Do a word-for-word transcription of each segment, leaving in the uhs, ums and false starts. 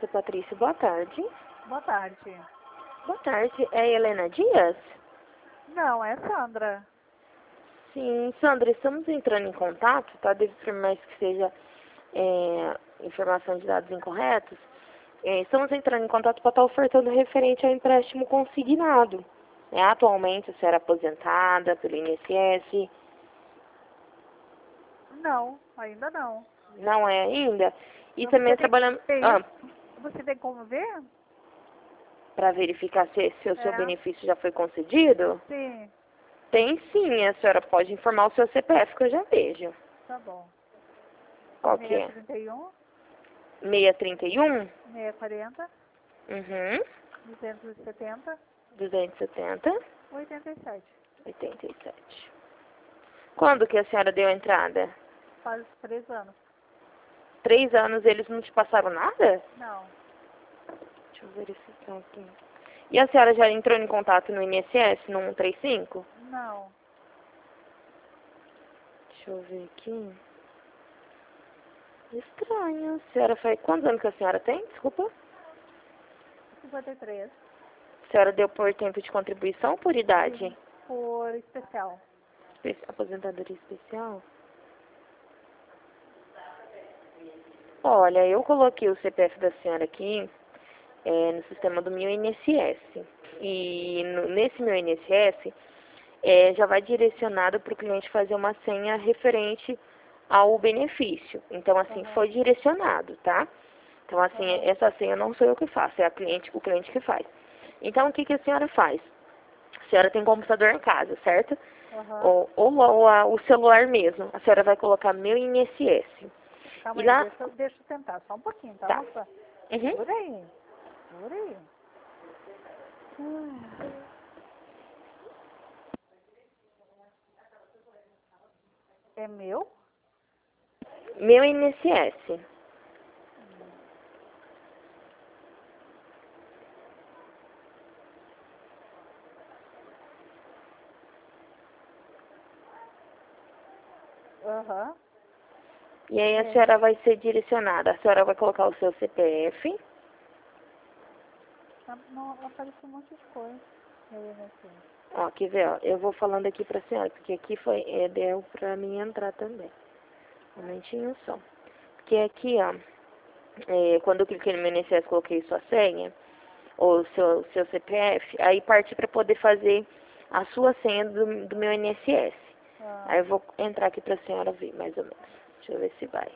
Consulta Patrícia, boa tarde. Boa tarde. Boa tarde, é a Helena Dias? Não, é Sandra. Sim, Sandra, estamos entrando em contato, tá? Deve por mais que seja é, informação de dados incorretos. É, estamos entrando em contato para estar ofertando referente ao empréstimo consignado. É, atualmente a senhora é aposentada pelo I N S S? Não, ainda não. Não é ainda? E Mas também você tem, trabalhando tem ah, isso? Você tem como ver? para verificar se, se o seu É. benefício já foi concedido? Sim, Tem sim, a senhora pode informar o seu C P F que eu já vejo. tá bom. Qual que é? seiscentos e trinta e um, seiscentos e trinta e um? seiscentos e quarenta, Uhum. duzentos e setenta, duzentos e setenta, oitenta e sete. oitenta e sete. Quando que a senhora deu a entrada? Faz três anos. Três anos eles não te passaram nada? Não, Deixa eu verificar aqui. E a senhora já entrou em contato no I N S S, no cento e trinta e cinco? não. Deixa eu ver aqui. Estranho. A senhora faz... Quantos anos que a senhora tem? Desculpa. cinquenta e três. A senhora deu por tempo de contribuição ou por idade? Sim, por especial. Espe- Aposentadoria especial? Olha, eu coloquei o C P F da senhora aqui é, no sistema do meu I N S S. E no- nesse meu I N S S é, já vai direcionado para o cliente fazer uma senha referente ao benefício. Então, assim, Aham, foi direcionado, tá? Então, assim, aham, essa senha não sou eu que faço, é a cliente, o cliente que faz. Então, o que, que a senhora faz? A senhora tem computador em casa, certo? aham. Ou, ou, ou a- o celular mesmo. A senhora vai colocar meu I N S S. Calma E aí, lá... deixa, eu- deixa eu tentar, só um pouquinho, tá, Tá. moça? Uhum. Segura aí, segura aí. Ah, É meu? Meu I N S S. Aham. E aí a É. senhora vai ser direcionada. A senhora vai colocar o seu C P F. Tá- Não, apareceu um monte de coisa. Meu I N S S. Ó, quer ver, ó. Eu vou falando aqui pra senhora, porque aqui foi, é, deu pra mim entrar também. Um momentinho só. Porque aqui, ó, é, quando eu cliquei no meu I N S S, coloquei sua senha, ou seu, seu C P F, aí parti pra poder fazer a sua senha do, do meu I N S S. Ah, Aí eu vou entrar aqui pra senhora ver, mais ou menos. Deixa eu ver se vai.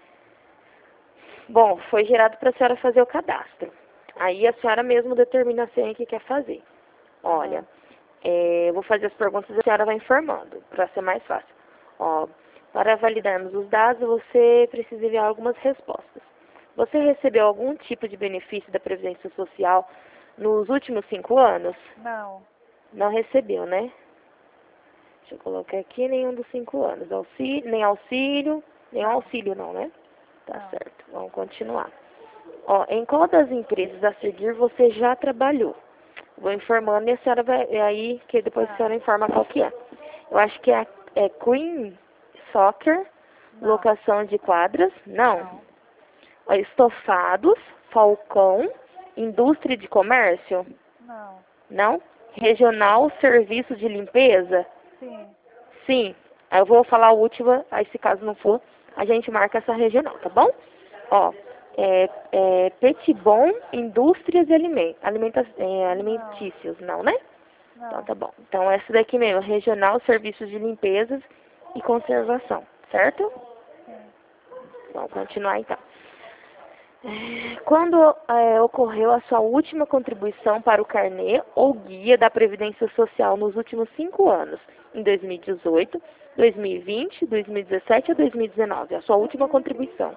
Bom, foi gerado pra senhora fazer o cadastro. Aí a senhora mesmo determina a senha que quer fazer. Olha, aham. é, eu vou fazer as perguntas e a senhora vai informando, para ser mais fácil. Ó, para validarmos os dados, você precisa enviar algumas respostas. Você recebeu algum tipo de benefício da Previdência Social nos últimos cinco anos? Não, Não recebeu, né? Deixa eu colocar aqui nenhum dos cinco anos. Auxílio, nem auxílio, nem não, auxílio não, né? Tá não. certo, vamos continuar. Ó, em qual das empresas a seguir você já trabalhou? Vou informando e a senhora vai, é aí que depois a Tá. senhora informa qual que é. Eu acho que é, é Queen Soccer, Não, locação de quadras, não. não, Ó, estofados, Falcão, indústria de comércio, não. não. Regional serviço de limpeza, Sim, sim. Aí eu vou falar a última, aí se caso não for, a gente marca essa regional, tá bom? Ó, é, é Petibon Indústrias e Aliment, alimenta, é, não, Alimentícios, não, né? Então não. tá bom. Então essa daqui mesmo, Regional Serviços de Limpezas e Conservação, certo? Sim. Vamos continuar então. É, Quando é, ocorreu a sua última contribuição para o carnê ou guia da Previdência Social nos últimos cinco anos? Em dois mil e dezoito, dois mil e vinte, dois mil e dezessete ou dois mil e dezenove? A sua última contribuição.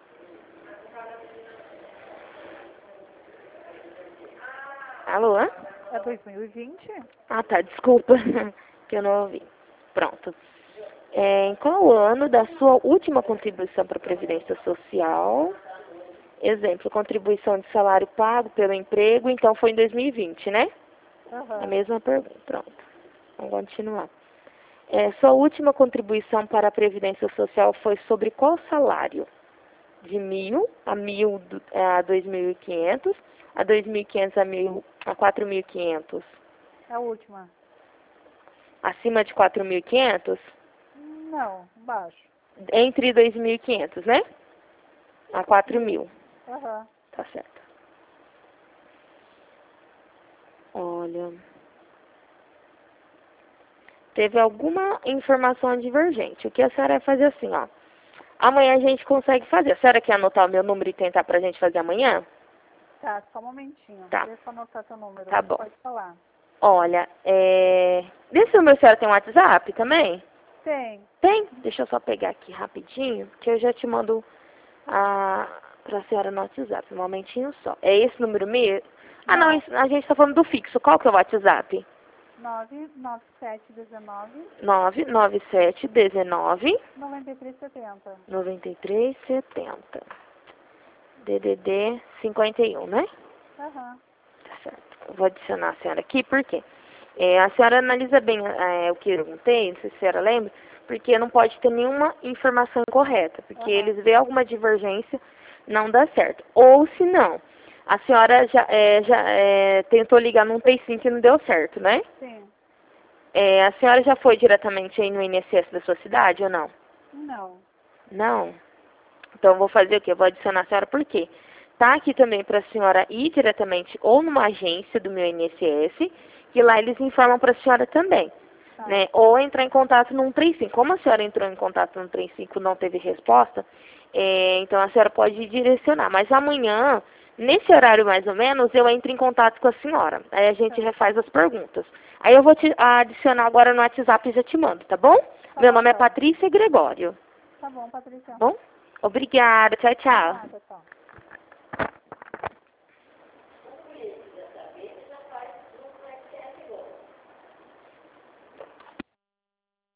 Alô? É dois mil e vinte? Ah, tá, desculpa, que eu não ouvi. Pronto. É, em qual ano da sua última contribuição para a Previdência Social? Exemplo, contribuição de salário pago pelo emprego, então foi em dois mil e vinte, né? A Aham. mesma pergunta. Pronto. Vamos continuar. É, sua última contribuição para a Previdência Social foi sobre qual salário? de mil a mil a dois mil e quinhentos, a dois mil e quinhentos a mil a quatro mil e quinhentos. A última. Acima de quatro mil e quinhentos? Não, baixo. Entre dois mil e quinhentos, né? A quatro mil. Aham. Tá certo. Olha. Teve alguma informação divergente. O que a senhora vai fazer assim, ó. Amanhã a gente consegue fazer. A senhora quer anotar o meu número e tentar pra gente fazer amanhã? Tá, só um momentinho. Tá. Deixa eu anotar teu número. Tá bom. Pode falar. Olha, é... Desse número a senhora tem um WhatsApp também? Tem. Tem? Deixa eu só pegar aqui rapidinho, que eu já te mando a... pra senhora no WhatsApp. Um momentinho só. É esse número mesmo? Ah, não, Não. isso- a gente tá falando do fixo. Qual que é o WhatsApp? nove nove sete um nove nove nove sete um nove nove três sete zero. nove três sete zero. D D D cinquenta e um, né? Aham. Tá certo. Eu vou adicionar a senhora aqui, por quê? É, a senhora analisa bem é, o que eu perguntei, não sei se a senhora lembra, porque não pode ter nenhuma informação correta, porque Aham. eles veem alguma divergência, não dá certo. Ou se não, a senhora já, é, já é, tentou ligar no um três cinco e não deu certo, né? Sim. É, a senhora já foi diretamente aí no I N S S da sua cidade ou não? Não. Não? Então, eu vou fazer o quê? Eu vou adicionar a senhora por quê? Tá aqui também para a senhora ir diretamente ou numa agência do meu I N S S, que lá eles informam para a senhora também. Tá. Né? Ou entrar em contato no um três cinco. Como a senhora entrou em contato no um três cinco e não teve resposta, é, então a senhora pode direcionar. Mas amanhã, nesse horário mais ou menos, eu entro em contato com a senhora. Aí a gente Tá. refaz as perguntas. Aí eu vou te adicionar agora no WhatsApp e já te mando, tá bom? Tá Meu bom, nome é então. Patrícia Gregório. Tá bom, Patrícia. Bom? Obrigada. Tchau, tchau. Nada.